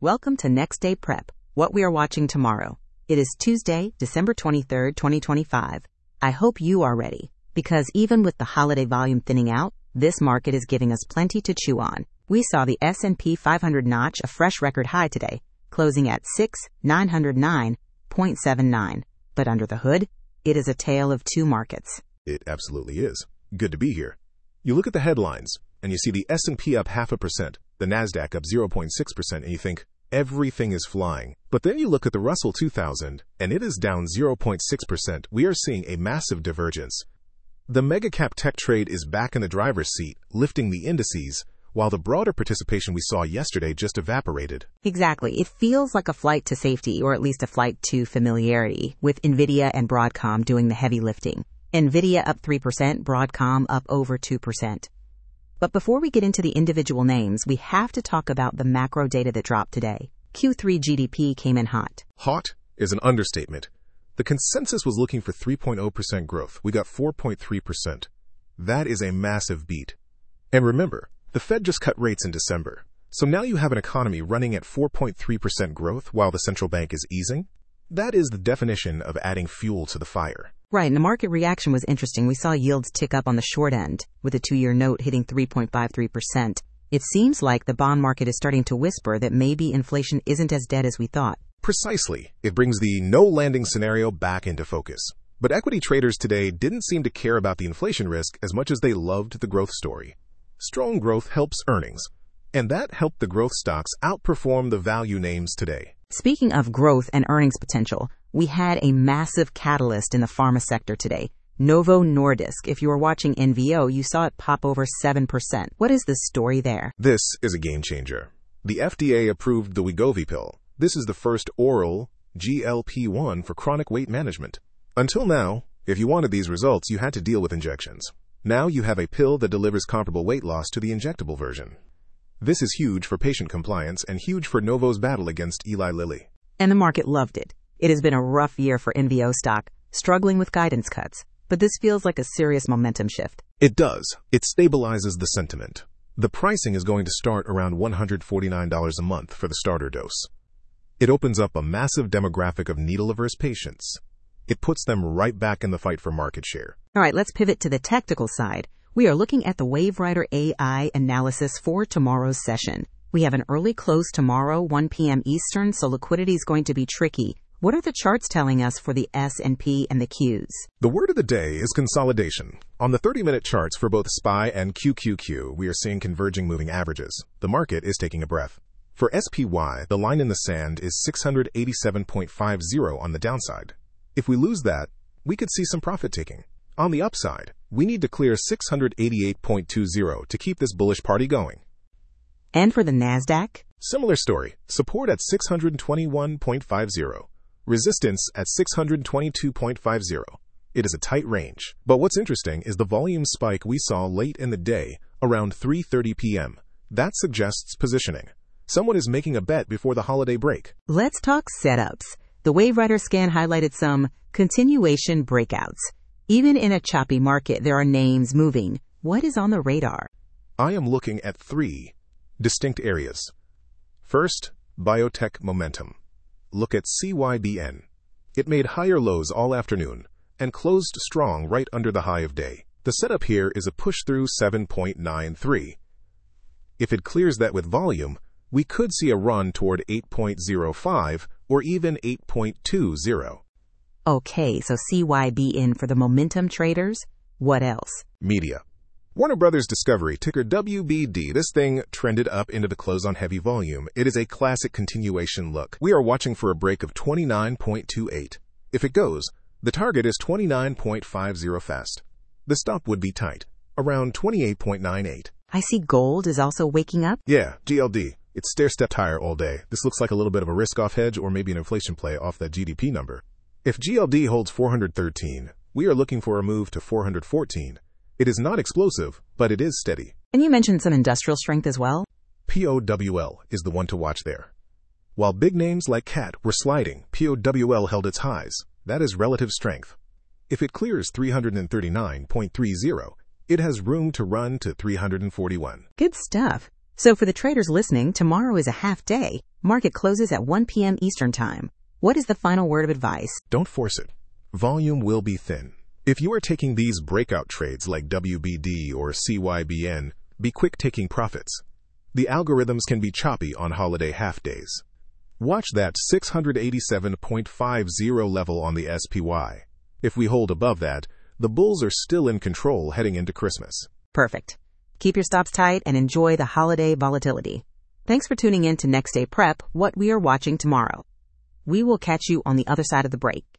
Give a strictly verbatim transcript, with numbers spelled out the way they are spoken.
Welcome to Next Day Prep, what we are watching tomorrow. It is Tuesday, December twenty-third, twenty twenty-five. I hope you are ready, because even with the holiday volume thinning out, this market is giving us plenty to chew on. We saw the S and P five hundred notch a fresh record high today, closing at six thousand nine hundred nine point seven nine. But under the hood, it is a tale of two markets. It absolutely is. Good to be here. You look at the headlines, and you see the S and P up half a percent, the NASDAQ up zero point six percent, and you think, everything is flying. But then you look at the Russell two thousand, and it is down zero point six percent. We are seeing a massive divergence. The mega-cap tech trade is back in the driver's seat, lifting the indices, while the broader participation we saw yesterday just evaporated. Exactly. It feels like a flight to safety, or at least a flight to familiarity, with NVIDIA and Broadcom doing the heavy lifting. NVIDIA up three percent, Broadcom up over two percent. But before we get into the individual names, we have to talk about the macro data that dropped today. Q three G D P came in hot. Hot is an understatement. The consensus was looking for three point zero percent growth. We got four point three percent. That is a massive beat. And remember, the Fed just cut rates in December. So now you have an economy running at four point three percent growth while the central bank is easing. That is the definition of adding fuel to the fire. Right, and the market reaction was interesting. We saw yields tick up on the short end, with a two-year note hitting three point five three percent. It seems like the bond market is starting to whisper that maybe inflation isn't as dead as we thought. Precisely. It brings the no-landing scenario back into focus. But equity traders today didn't seem to care about the inflation risk as much as they loved the growth story. Strong growth helps earnings, and that helped the growth stocks outperform the value names today. Speaking of growth and earnings potential, we had a massive catalyst in the pharma sector today. Novo Nordisk. If you were watching N V O, you saw it pop over seven percent. What is the story there? This is a game changer. The F D A approved the Wegovy pill. This is the first oral G L P one for chronic weight management. Until now, if you wanted these results, you had to deal with injections. Now you have a pill that delivers comparable weight loss to the injectable version. This is huge for patient compliance and huge for Novo's battle against Eli Lilly. And the market loved it. It has been a rough year for N V O stock, struggling with guidance cuts. But this feels like a serious momentum shift. It does. It stabilizes the sentiment. The pricing is going to start around one hundred forty-nine dollars a month for the starter dose. It opens up a massive demographic of needle-averse patients. It puts them right back in the fight for market share. All right, let's pivot to the technical side. We are looking at the WaveWriter A I analysis for tomorrow's session. We have an early close tomorrow, one p.m. Eastern, so liquidity is going to be tricky. What are the charts telling us for the S and P and the Qs? The word of the day is consolidation. On the thirty-minute charts for both S P Y and Q Q Q, we are seeing converging moving averages. The market is taking a breath. For S P Y, the line in the sand is six hundred eighty-seven point five zero on the downside. If we lose that, we could see some profit taking. On the upside, we need to clear six hundred eighty-eight point two zero to keep this bullish party going. And for the NASDAQ? Similar story. Support at six hundred twenty-one point five zero. Resistance at six hundred twenty-two point five zero. It is a tight range. But what's interesting is the volume spike we saw late in the day, around three thirty p.m. That suggests positioning. Someone is making a bet before the holiday break. Let's talk setups. The WaveWriter scan highlighted some continuation breakouts. Even in a choppy market, there are names moving. What is on the radar? I am looking at three distinct areas. First, biotech momentum. Look at C Y B N. It made higher lows all afternoon and closed strong right under the high of day. The setup here is a push through seven point nine three. If it clears that with volume, we could see a run toward eight point zero five or even eight point two zero. Okay, so C Y B N for the momentum traders. What else? Media. Warner Brothers Discovery, ticker W B D. This thing trended up into the close on heavy volume. It is a classic continuation look. We are watching for a break of twenty-nine point two eight. If it goes, the target is twenty-nine point five zero fast. The stop would be tight, around twenty-eight point nine eight. I see gold is also waking up. Yeah, G L D. It's stair-step higher all day. This looks like a little bit of a risk-off hedge or maybe an inflation play off that G D P number. If G L D holds four hundred thirteen, we are looking for a move to four hundred fourteen. It is not explosive, but it is steady. And you mentioned some industrial strength as well? P O W L is the one to watch there. While big names like C A T were sliding, P O W L held its highs. That is relative strength. If it clears three hundred thirty-nine point three zero, it has room to run to three hundred forty-one. Good stuff. So for the traders listening, tomorrow is a half day. Market closes at one p.m. Eastern Time. What is the final word of advice? Don't force it. Volume will be thin. If you are taking these breakout trades like W B D or C Y B N, be quick taking profits. The algorithms can be choppy on holiday half days. Watch that six eighty-seven point five zero level on the S P Y. If we hold above that, the bulls are still in control heading into Christmas. Perfect. Keep your stops tight and enjoy the holiday volatility. Thanks for tuning in to Next Day Prep, what we are watching tomorrow. We will catch you on the other side of the break.